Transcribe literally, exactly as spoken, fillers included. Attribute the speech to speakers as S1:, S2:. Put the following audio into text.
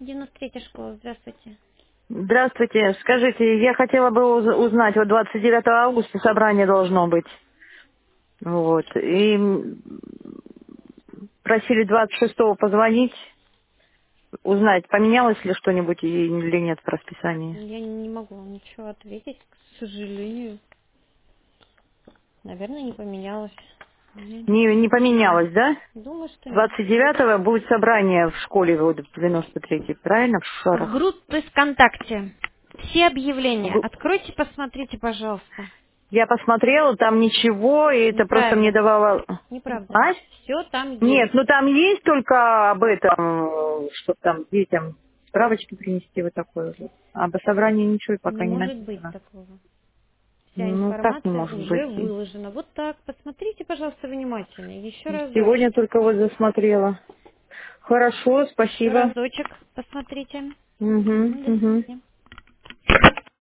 S1: девяносто третья школа, здравствуйте.
S2: Здравствуйте. Скажите, я хотела бы уз- узнать, вот двадцать девятого августа собрание должно быть. Вот. И м, просили двадцать шестого позвонить, узнать, поменялось ли что-нибудь и- или нет в расписании.
S1: Я не могу вам ничего ответить, к сожалению. Наверное, не поменялось. Я не
S2: Не, не
S1: знаю.
S2: поменялось, да?
S1: Думаю, что нет.
S2: двадцать девятого будет собрание в школе вот в девяносто третьей, правильно? В
S1: В
S2: Шарах.
S1: группе ВКонтакте. Все
S2: В
S1: объявления.
S2: гу-
S1: Откройте, посмотрите, пожалуйста.
S2: Я посмотрела, там ничего, и это просто мне
S1: Неправда.
S2: давало...
S1: Неправда.
S2: А?
S1: Все там есть.
S2: Нет, ну там есть только об этом, что там детям справочки принести вот такое вот. А Об собрании ничего
S1: Не
S2: пока не
S1: может быть
S2: написано.
S1: такого. Вся
S2: Ну так не
S1: информация
S2: может
S1: уже
S2: быть.
S1: выложена. Вот так. Посмотрите, пожалуйста, внимательно. Еще
S2: Сегодня
S1: разочек.
S2: только вот засмотрела. Хорошо,
S1: Еще
S2: спасибо.
S1: разочек посмотрите.
S2: Угу,
S1: Мгм, до
S2: угу.
S1: свидания.